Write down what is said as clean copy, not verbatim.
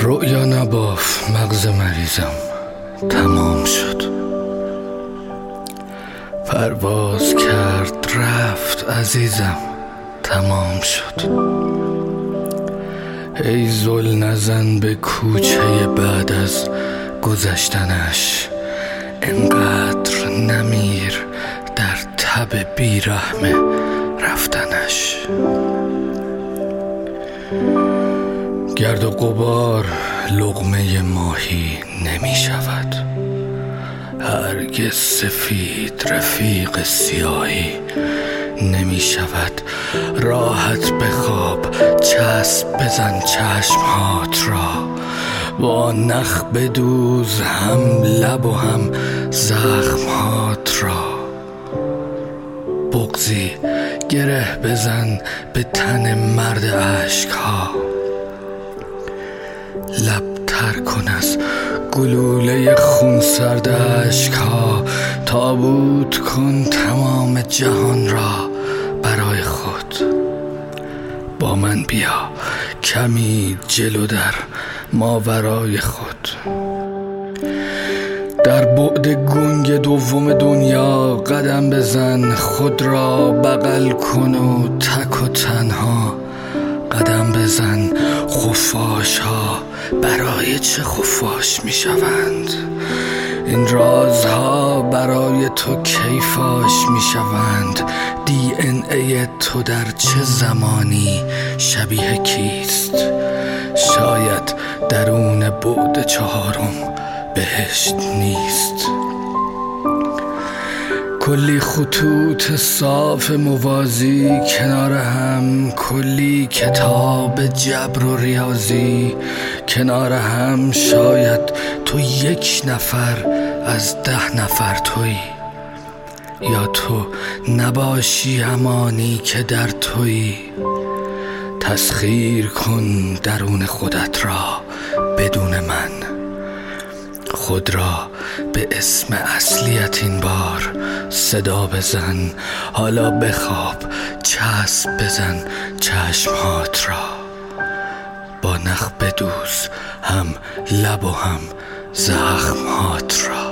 رؤیا نباف مغز مریضم، تمام شد. پرواز کرد رفت عزیزم، تمام شد. ای زل نزن به کوچه بعد از گذشتنش، انقدر نمیر در تب بیرحم رفتنش. گرد و غبار لقمه ماهی نمی شود، هرگز سفید رفیق سیاهی نمی شود. راحت بخواب، چسب بزن چشمهات را، با نخ بدوز هم لب و هم زخمهات را. بغضی گره بزن به تن مرد اشکها، لب تر کن از گلوله خونسرد اشکها. تابوت کن تمام جهان را برای خود، با من بیا کمی جلو در ماورای خود. در بعد گنگ دوم دنیا قدم بزن، خود را بغل کن و تک و تنها قدم بزن. خفاش ها برای چه خفاش می شوند؟ این رازها برای تو کی فاش می شوند؟ DNA تو در چه زمانی شبیه کیست؟ شاید درون بعد چهارم بهشت نیست. کلی خطوط صاف موازی کنار هم، کلی کتاب جبر و ریاضی کنار هم. شاید تو یک نفر از 10 نفر تویی، یا تو نباشی همانی که در تویی. تسخیر کن درون خودت را بدون من، خود را به اسم اصلیت این بار صدا بزن. حالا بخواب، چسب بزن چشمهات را، با نخ بدوز هم لب و هم زخمهات را.